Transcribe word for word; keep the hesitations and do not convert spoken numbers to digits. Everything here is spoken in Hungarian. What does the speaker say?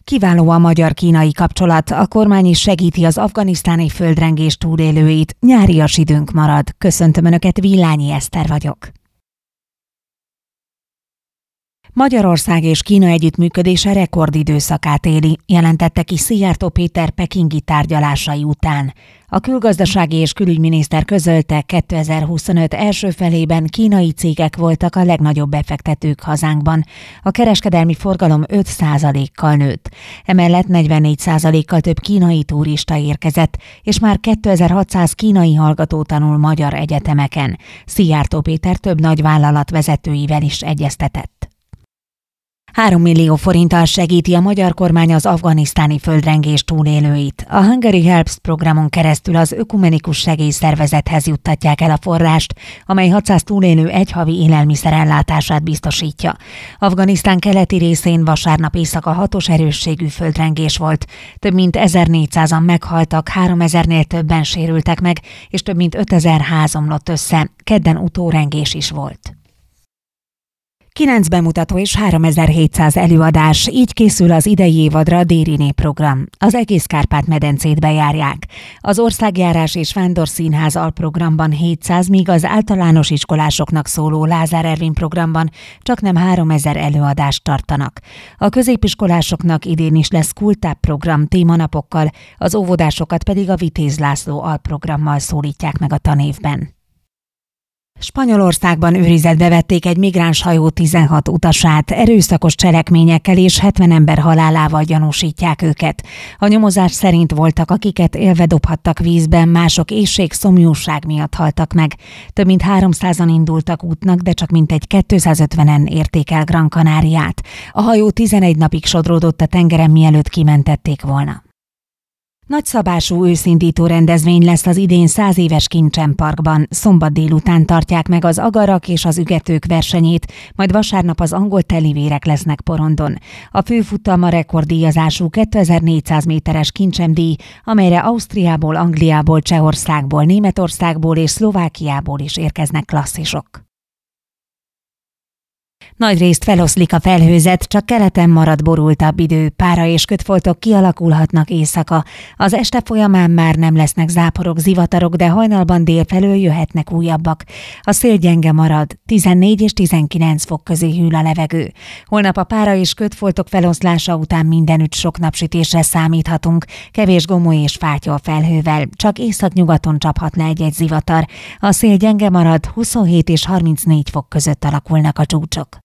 Kiváló a magyar-kínai kapcsolat, a kormány is segíti az afganisztáni földrengés túlélőit, nyárias időnk marad. Köszöntöm Önöket, Villányi Eszter vagyok. Magyarország és Kína együttműködése rekordidőszakát éli, jelentette ki Szijjártó Péter pekingi tárgyalásai után. A külgazdasági és külügyminiszter közölte, kétezer-huszonöt első felében kínai cégek voltak a legnagyobb befektetők hazánkban. A kereskedelmi forgalom öt százalékkal nőtt. Emellett negyvennégy százalékkal több kínai turista érkezett, és már kétezer-hatszáz kínai hallgató tanul magyar egyetemeken. Szijjártó Péter több nagy vállalat vezetőivel is egyeztetett. Három millió forinttal segíti a magyar kormány az afganisztáni földrengés túlélőit. A Hungary Helps programon keresztül az ökumenikus segélyszervezethez juttatják el a forrást, amely hatszáz túlélő egyhavi élelmiszerellátását biztosítja. Afganisztán keleti részén vasárnap éjszaka hatos erősségű földrengés volt. Több mint ezernégyszázan meghaltak, háromezernél többen sérültek meg, és több mint ötezer ház omlott össze. Kedden utórengés is volt. Kilenc bemutató és háromezer-hétszáz előadás, így készül az idei évadra a Dériné program. Az egész Kárpát-medencét bejárják. Az Országjárás és Vándorszínház alprogramban hétszáz, míg az általános iskolásoknak szóló Lázár Ervin programban csaknem háromezer előadást tartanak. A középiskolásoknak idén is lesz Kultáp program témanapokkal, az óvodásokat pedig a Vitéz László alprogrammal szólítják meg a tanévben. Spanyolországban őrizetbe vették egy migráns hajó tizenhat utasát, erőszakos cselekményekkel és hetven ember halálával gyanúsítják őket. A nyomozás szerint voltak, akiket élve dobhattak vízben, mások éhség, szomjúság miatt haltak meg. Több mint háromszázan indultak útnak, de csak mintegy kétszázötvenen érték el Gran Canariát. A hajó tizenegy napig sodródott a tengeren, mielőtt kimentették volna. Nagyszabású őszindító rendezvény lesz az idén száz éves Kincsen Parkban. Szombat délután tartják meg az agarak és az ügetők versenyét, majd vasárnap az angol telivérek lesznek porondon. A főfutam a rekorddíjazású kétezer-négyszáz méteres Kincsemdíj, amelyre Ausztriából, Angliából, Csehországból, Németországból és Szlovákiából is érkeznek klasszisok. Nagyrészt feloszlik a felhőzet, csak keleten marad borultabb idő, pára és kötfoltok kialakulhatnak éjszaka. Az este folyamán már nem lesznek záporok, zivatarok, de hajnalban délfelől jöhetnek újabbak. A szél gyenge marad, tizennégy és tizenkilenc fok közé hűl a levegő. Holnap a pára és kötfoltok feloszlása után mindenütt sok napsütésre számíthatunk, kevés gomoly és fátyol felhővel, csak északnyugaton csaphat le egy-egy zivatar. A szél gyenge marad, huszonhét és harmincnégy fok között alakulnak a csúcsok.